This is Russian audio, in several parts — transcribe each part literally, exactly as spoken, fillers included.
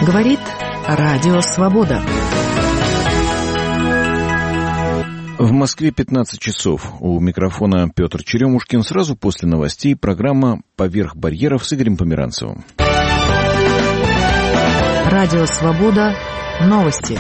Говорит Радио Свобода. В Москве пятнадцать часов. У микрофона Петр Черемушкин. Сразу после новостей программа «Поверх барьеров» с Игорем Померанцевым. Радио Свобода. Новости.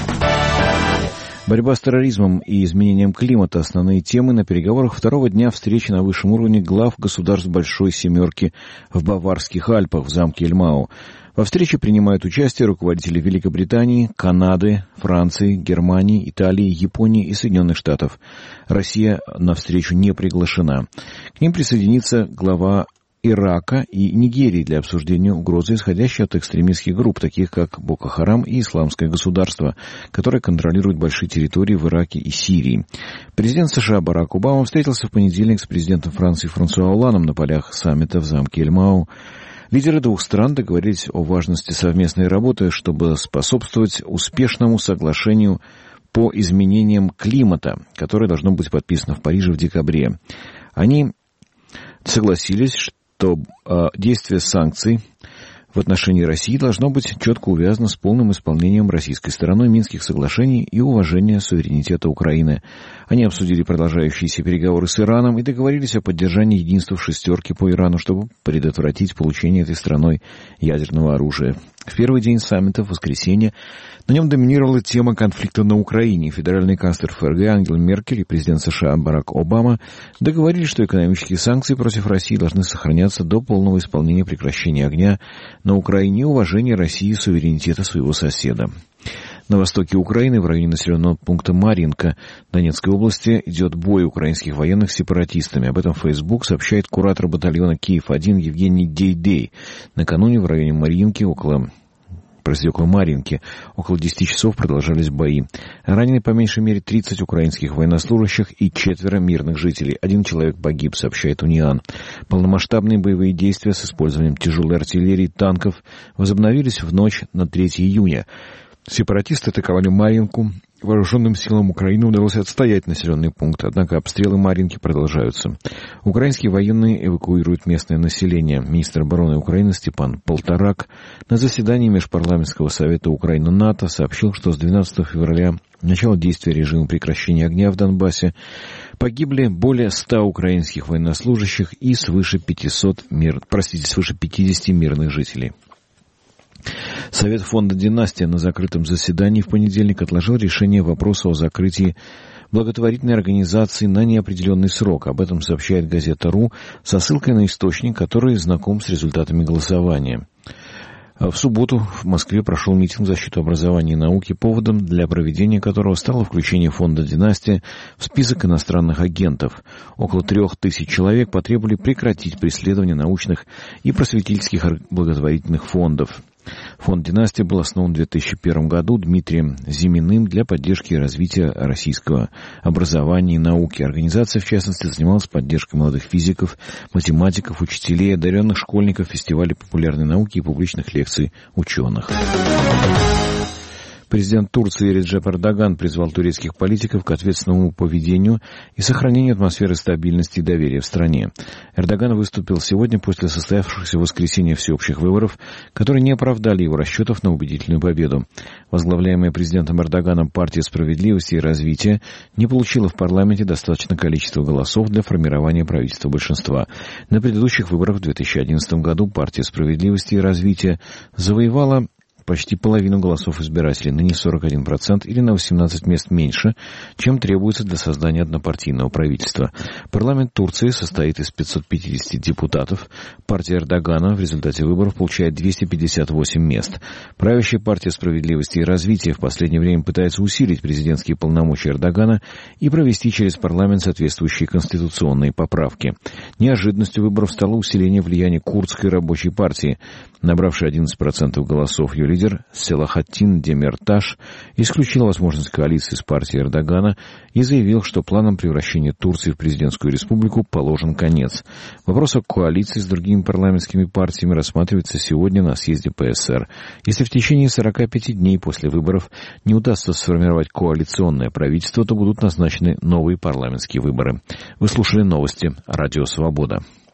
Борьба с терроризмом и изменением климата – основные темы на переговорах второго дня встречи на высшем уровне глав государств Большой Семерки в Баварских Альпах в замке Эльмау. Во встрече принимают участие руководители Великобритании, Канады, Франции, Германии, Италии, Японии и Соединенных Штатов. Россия на встречу не приглашена. К ним присоединится глава Ирака и Нигерии для обсуждения угрозы, исходящей от экстремистских групп, таких как Боко Харам и Исламское государство, которое контролирует большие территории в Ираке и Сирии. Президент США Барак Обама встретился в понедельник с президентом Франции Франсуа Олландом на полях саммита в замке Эльмау. Лидеры двух стран договорились о важности совместной работы, чтобы способствовать успешному соглашению по изменениям климата, которое должно быть подписано в Париже в декабре. Они согласились, что э, действие санкций в отношении России должно быть четко увязано с полным исполнением российской стороной Минских соглашений и уважением суверенитета Украины. Они обсудили продолжающиеся переговоры с Ираном и договорились о поддержании единства в шестерке по Ирану, чтобы предотвратить получение этой страной ядерного оружия. В первый день саммита, в воскресенье, на нем доминировала тема конфликта на Украине. Федеральный канцлер ФРГ Ангела Меркель и президент США Барак Обама договорились, что экономические санкции против России должны сохраняться до полного исполнения прекращения огня на Украине и уважения России и суверенитета своего соседа. На востоке Украины, в районе населенного пункта Марьинка Донецкой области, идет бой украинских военных с сепаратистами. Об этом в Facebook сообщает куратор батальона Киев один Евгений Дейдей. Накануне в районе Марьинки, около, простите, около Марьинки, около десяти часов продолжались бои. Ранены по меньшей мере тридцать украинских военнослужащих и четверо мирных жителей. Один человек погиб, сообщает Униан. Полномасштабные боевые действия с использованием тяжелой артиллерии и танков возобновились в ночь на третьего июня. Сепаратисты атаковали Марьинку. Вооруженным силам Украины удалось отстоять населенный пункт, однако обстрелы Марьинки продолжаются. Украинские военные эвакуируют местное население. Министр обороны Украины Степан Полторак на заседании Межпарламентского совета Украина-НАТО сообщил, что с двенадцатого февраля, начала действия режима прекращения огня в Донбассе, погибли более ста украинских военнослужащих и свыше пятисот мир, простите, свыше пятидесяти мирных жителей. Совет фонда «Династия» на закрытом заседании в понедельник отложил решение вопроса о закрытии благотворительной организации на неопределенный срок. Об этом сообщает газета «РУ» со ссылкой на источник, который знаком с результатами голосования. В субботу в Москве прошел митинг в защиту образования и науки, поводом для проведения которого стало включение фонда «Династия» в список иностранных агентов. Около трех тысяч человек потребовали прекратить преследование научных и просветительских благотворительных фондов. Фонд «Династия» был основан в две тысячи первом году Дмитрием Зиминым для поддержки и развития российского образования и науки. Организация, в частности, занималась поддержкой молодых физиков, математиков, учителей, одаренных школьников, фестивалей популярной науки и публичных лекций ученых. Президент Турции Реджеп Эрдоган призвал турецких политиков к ответственному поведению и сохранению атмосферы стабильности и доверия в стране. Эрдоган выступил сегодня после состоявшихся в воскресенье всеобщих выборов, которые не оправдали его расчетов на убедительную победу. Возглавляемая президентом Эрдоганом партия справедливости и развития не получила в парламенте достаточное количество голосов для формирования правительства большинства. На предыдущих выборах в две тысячи одиннадцатом году партия справедливости и развития завоевала почти половину голосов избирателей, ныне сорок один процент или на восемнадцать мест меньше, чем требуется для создания однопартийного правительства. Парламент Турции состоит из пятисот пятидесяти депутатов. Партия Эрдогана в результате выборов получает двести пятьдесят восемь мест. Правящая партия справедливости и развития в последнее время пытается усилить президентские полномочия Эрдогана и провести через парламент соответствующие конституционные поправки. Неожиданностью выборов стало усиление влияния курдской рабочей партии. Набравший одиннадцать процентов голосов, ее лидер Селахаттин Демирташ исключил возможность коалиции с партией Эрдогана и заявил, что планом превращения Турции в президентскую республику положен конец. Вопрос о коалиции с другими парламентскими партиями рассматривается сегодня на съезде ПСР. Если в течение сорока пяти дней после выборов не удастся сформировать коалиционное правительство, то будут назначены новые парламентские выборы. Вы слушали новости Радио Свобода.